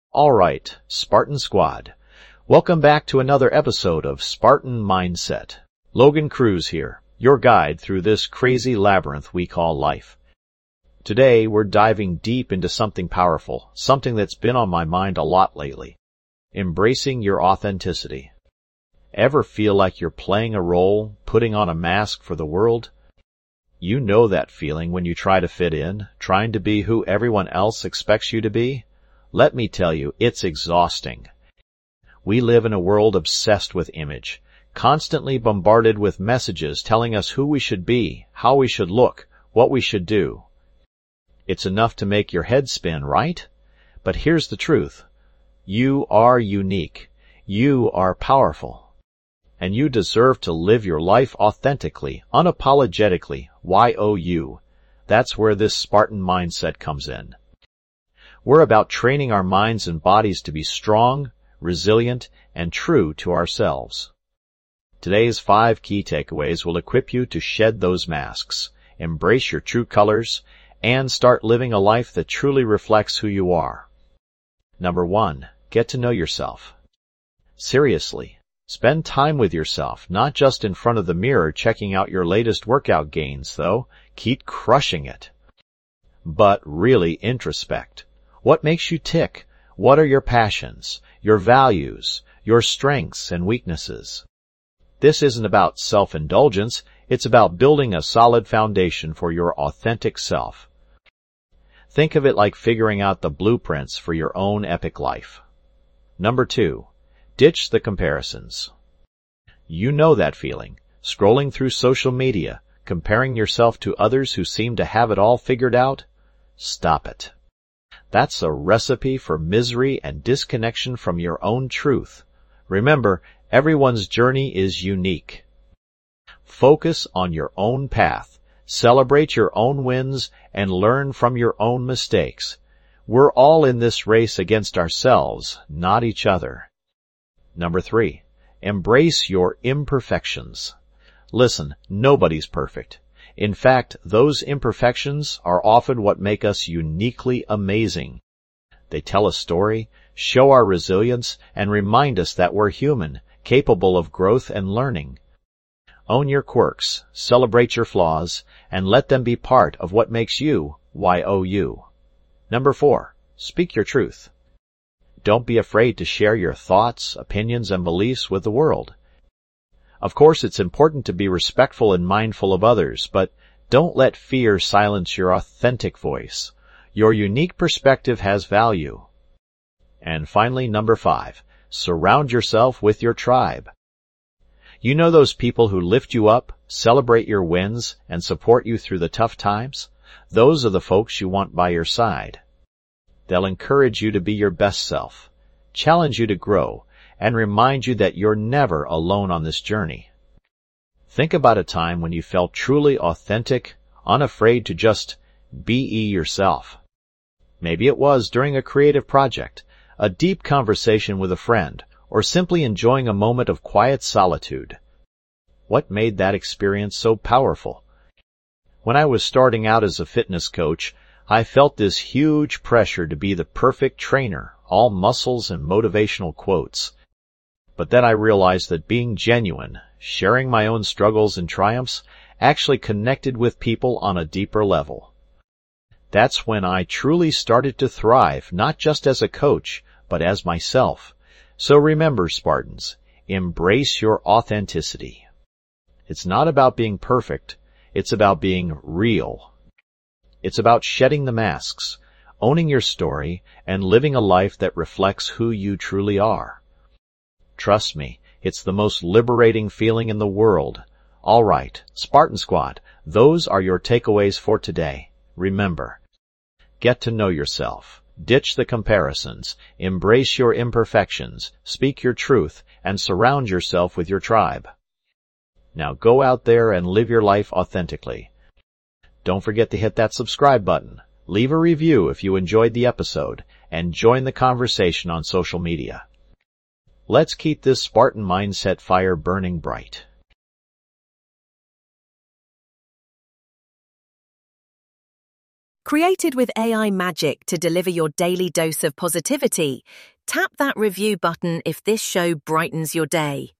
All right, Spartan Squad. Welcome back to another episode of Spartan Mindset. Logan Cruz here, your guide through this crazy labyrinth we call life. Today, we're diving deep into something powerful, something that's been on my mind a lot lately. Embracing your authenticity. Ever feel like you're playing a role, putting on a mask for the world? You know that feeling when you try to fit in, trying to be who everyone else expects you to be? Let me tell you, it's exhausting. We live in a world obsessed with image, constantly bombarded with messages telling us who we should be, how we should look, what we should do. It's enough to make your head spin, right? But here's the truth. You are unique. You are powerful. And you deserve to live your life authentically, unapologetically, YOU. That's where this Spartan mindset comes in. We're about training our minds and bodies to be strong, resilient, and true to ourselves. Today's 5 key takeaways will equip you to shed those masks, embrace your true colors, and start living a life that truly reflects who you are. Number 1, get to know yourself. Seriously, spend time with yourself, not just in front of the mirror checking out your latest workout gains, though. Keep crushing it. But really introspect. What makes you tick? What are your passions, your values, your strengths and weaknesses? This isn't about self-indulgence, it's about building a solid foundation for your authentic self. Think of it like figuring out the blueprints for your own epic life. Number 2, ditch the comparisons. You know that feeling, scrolling through social media, comparing yourself to others who seem to have it all figured out? Stop it. That's a recipe for misery and disconnection from your own truth. Remember, everyone's journey is unique. Focus on your own path, celebrate your own wins, and learn from your own mistakes. We're all in this race against ourselves, not each other. Number 3, embrace your imperfections. Listen, nobody's perfect. In fact, those imperfections are often what make us uniquely amazing. They tell a story, show our resilience, and remind us that we're human, capable of growth and learning. Own your quirks, celebrate your flaws, and let them be part of what makes you YOU. Number 4, speak your truth. Don't be afraid to share your thoughts, opinions, and beliefs with the world. Of course, it's important to be respectful and mindful of others, but don't let fear silence your authentic voice. Your unique perspective has value. And finally, number 5, surround yourself with your tribe. You know those people who lift you up, celebrate your wins, and support you through the tough times? Those are the folks you want by your side. They'll encourage you to be your best self, challenge you to grow, and remind you that you're never alone on this journey. Think about a time when you felt truly authentic, unafraid to just be yourself. Maybe it was during a creative project, a deep conversation with a friend, or simply enjoying a moment of quiet solitude. What made that experience so powerful? When I was starting out as a fitness coach, I felt this huge pressure to be the perfect trainer, all muscles and motivational quotes. But then I realized that being genuine, sharing my own struggles and triumphs, actually connected with people on a deeper level. That's when I truly started to thrive, not just as a coach, but as myself. So remember, Spartans, embrace your authenticity. It's not about being perfect, it's about being real. It's about shedding the masks, owning your story, and living a life that reflects who you truly are. Trust me, it's the most liberating feeling in the world. All right, Spartan Squad, those are your takeaways for today. Remember, get to know yourself, ditch the comparisons, embrace your imperfections, speak your truth, and surround yourself with your tribe. Now go out there and live your life authentically. Don't forget to hit that subscribe button, leave a review if you enjoyed the episode, and join the conversation on social media. Let's keep this Spartan mindset fire burning bright. Created with AI magic to deliver your daily dose of positivity, tap that review button if this show brightens your day.